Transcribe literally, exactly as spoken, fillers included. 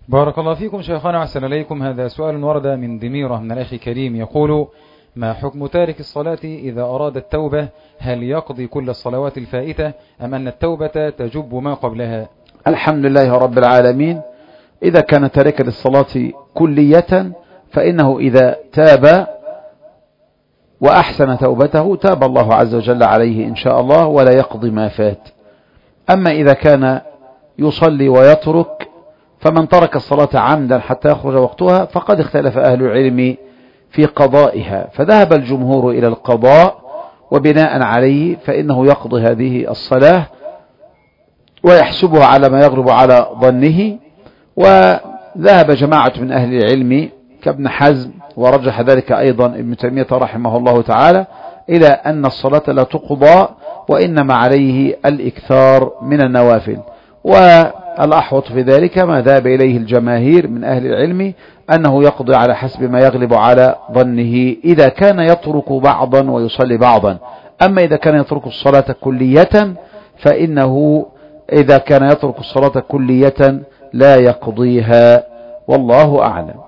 بارك الله فيكم شيخنا وأحسن إليكم. هذا سؤال ورد من دميرة من الأخ كريم يقول: ما حكم تارك الصلاة إذا أراد التوبة؟ هل يقضي كل الصلوات الفائتة أم أن التوبة تجب ما قبلها؟ الحمد لله رب العالمين. إذا كان تاركا للصلاة كلية فإنه إذا تاب وأحسن توبته تاب الله عز وجل عليه إن شاء الله ولا يقضي ما فات. أما إذا كان يصلي ويترك، فمن ترك الصلاة عمدا حتى يخرج وقتها فقد اختلف أهل العلم في قضائها، فذهب الجمهور إلى القضاء، وبناء عليه فإنه يقضي هذه الصلاة ويحسبها على ما يغلب على ظنه. وذهب جماعة من أهل العلم كابن حزم ورجح ذلك أيضا ابن تيمية رحمه الله تعالى إلى أن الصلاة لا تقضى وإنما عليه الإكثار من النوافل. والأحوط في ذلك ما ذهب إليه الجماهير من أهل العلم أنه يقضي على حسب ما يغلب على ظنه إذا كان يترك بعضا ويصلي بعضا. أما إذا كان يترك الصلاة كلية فإنه إذا كان يترك الصلاة كلية لا يقضيها، والله أعلم.